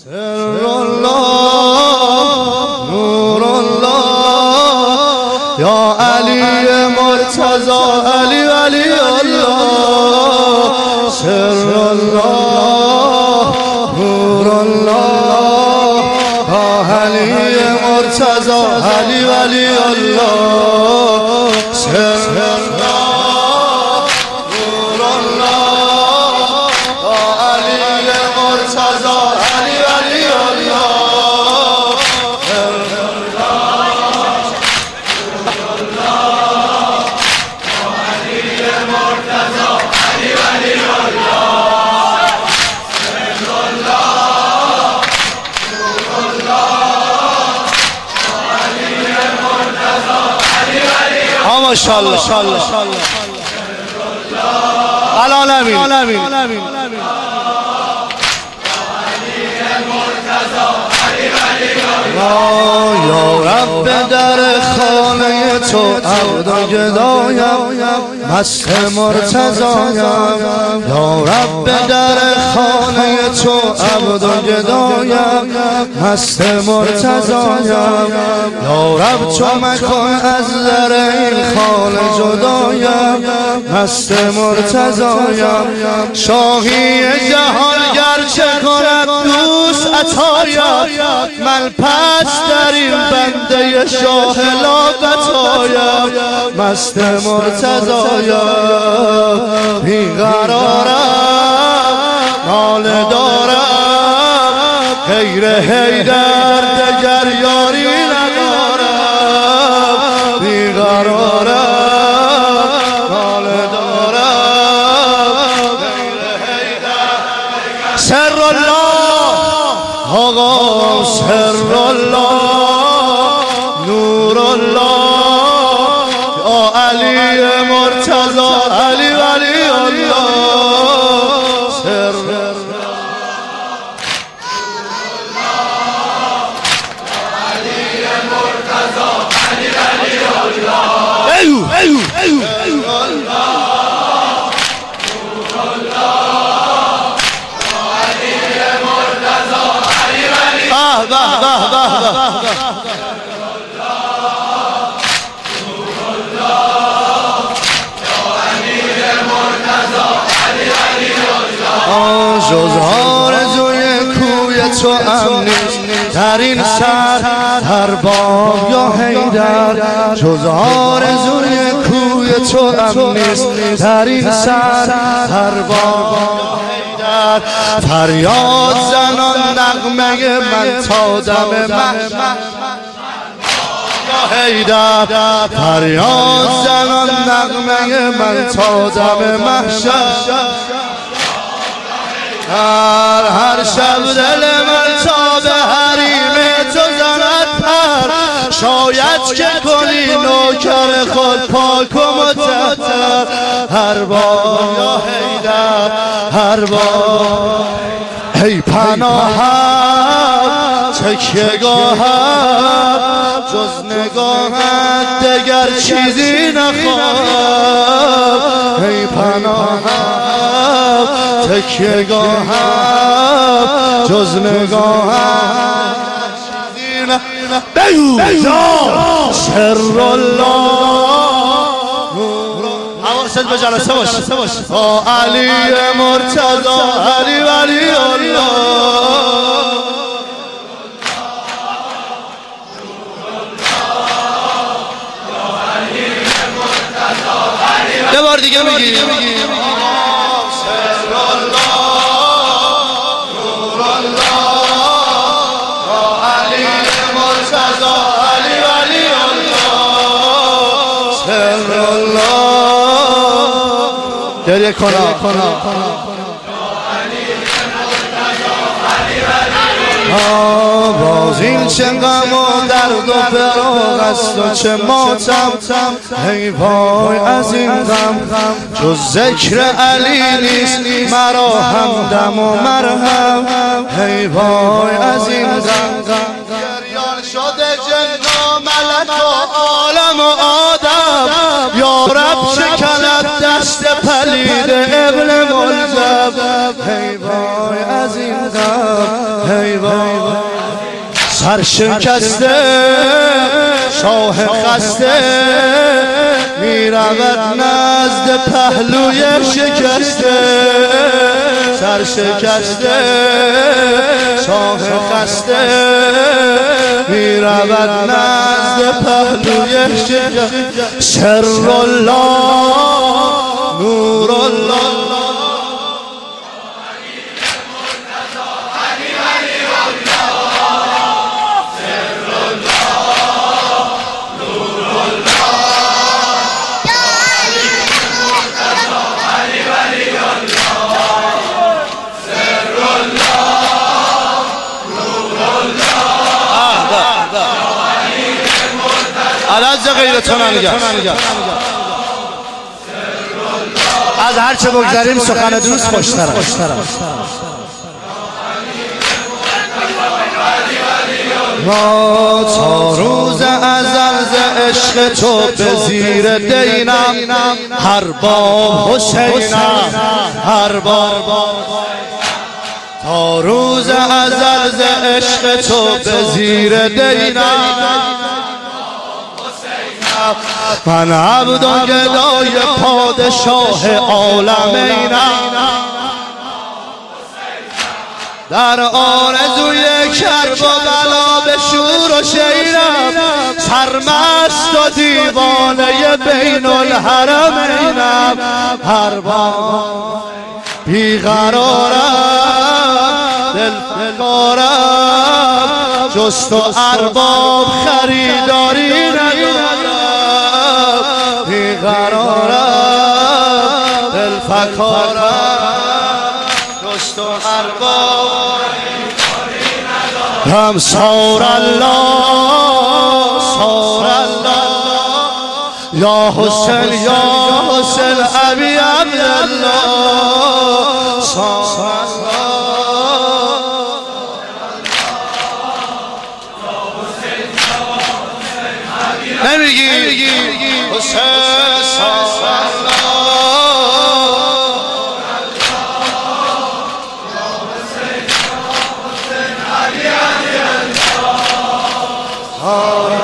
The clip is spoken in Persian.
سر الله نور الله یا علی مرتضی علی ولی الله سر الله نور الله یا علی مرتضی علی ولی الله سر الله نور الله یا علی مرتضی علی ولی الله ماشاءالله العالمین یا رب در خانه تو عبد و گدایم مست مرتضایم یا رب در خانه تو عبد و گدایم مست مرتضایم یا رب تو مکن از در این خانه جدایم مست مرتضایم شاهی جهان گرچه کند دوست عطایم من پس در این بنده شاه لابتایم مست مرتضایم بیقرارم ناله دارم غیر حیدر دگر یاری ندارم بیقرارم ناله دارم غیر حیدر سر الله آقا سر الله نور الله یا علی مرتضی علی ولی الله سر الله یا علی مرتضی علی ولی الله جز آرزوی کوی تو امنیست در این سر هر باب یا حیدر جز آرزوی کوی تو امنیست در این سر هر باب یا فریاد زنان نغمه من تا دم محشر حیدر فریاد زنان نغمه من تا دم محشر هر شب دل من تا به حریم تو زند پر شاید که کنی نوکر خود پاک و مطهر هر بار یا حیدر هر بار ای پناهم تکیه‌گاهم جز نگاهت دگر چیزی نخواهم ای پناهم تکیه‌گاهم جز نگاهت چیزی نخواهم سر الله حواست به جلسه باش با علی مرتضی علی ولی الله یه بار دیگه میگی سر الله نور الله یا علی مرتضی علی ولی الله سر الله گریه کنم باز این چه غم و درد و فراق است و چه ماتم ای وای از این غم جز ذکر علی نیست مرا همدم و مرهم ای وای از این غم گریان شده جن و ملک و عالم و آدم یا رب شکند دست پلید ابن ملزم ای وای از این غم حیوان سرشکسته شاه خسته میرود نزد پهلوی شکسته سرشکسته شاه خسته میرود نزد پهلوی شکسته سر الله نور الله علاز غیرتون نگه از هرچه بگذاریم سخن دوست خوشتر ما تا روز ازل ز عشق تو به زیر دینم هر باب حسینم هر باب تا روز ازل ز عشق تو به زیر دینم من عبد و گدای پادشاه عالمینم در آرزوی کرب و بلا به شور و شیرم سرمست و دیوانه بین الحرمینم هر بار بیقرارم دل فکارم جز تو ارباب خریداری ندارم بیقرارم دل فکارم جز تو ارباب هم سار الله یا حسین ابی عبدالله سار نمیگی حسین سار الله